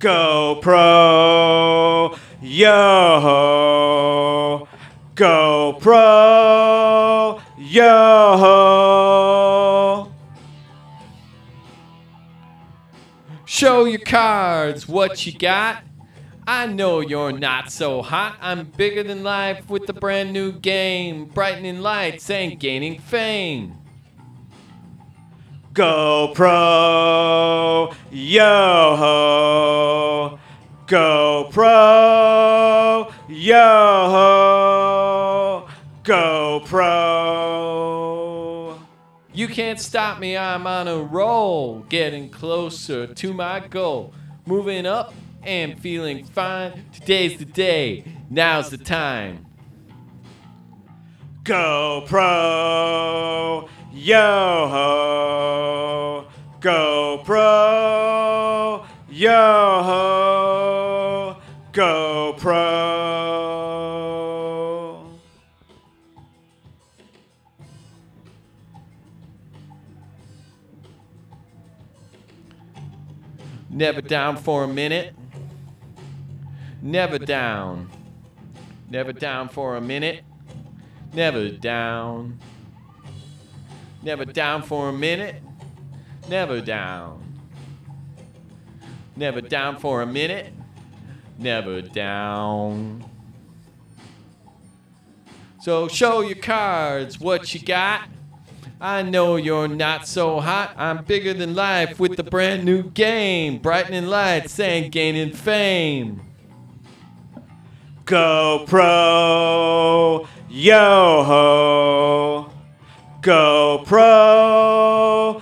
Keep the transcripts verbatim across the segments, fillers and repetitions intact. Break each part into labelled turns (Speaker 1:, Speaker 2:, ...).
Speaker 1: Go pro, yo. Go pro, yo.
Speaker 2: Show your cards, what you got? I know you're not so hot. I'm bigger than life with a brand new game, brightening lights and gaining fame.
Speaker 1: Go pro, yo. Go pro, yo. Go pro.
Speaker 2: You can't stop me, I'm on a roll, getting closer to my goal, moving up and feeling fine. Today's the day, now's the time.
Speaker 1: Go pro, yo. Go pro, yo. Go pro.
Speaker 2: Never down for a minute. Never down. Never down for a minute. Never down. Never down for a minute. Never down. Never down for a minute. Never down. So show your cards, what you got? I know you're not so hot. I'm bigger than life with a brand new game, brightening lights and gaining fame.
Speaker 1: Go pro, yo. Go pro,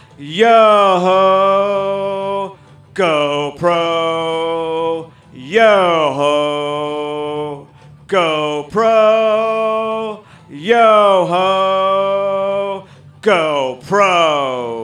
Speaker 1: yo. Go pro, yo. Go pro, yo. Go pro.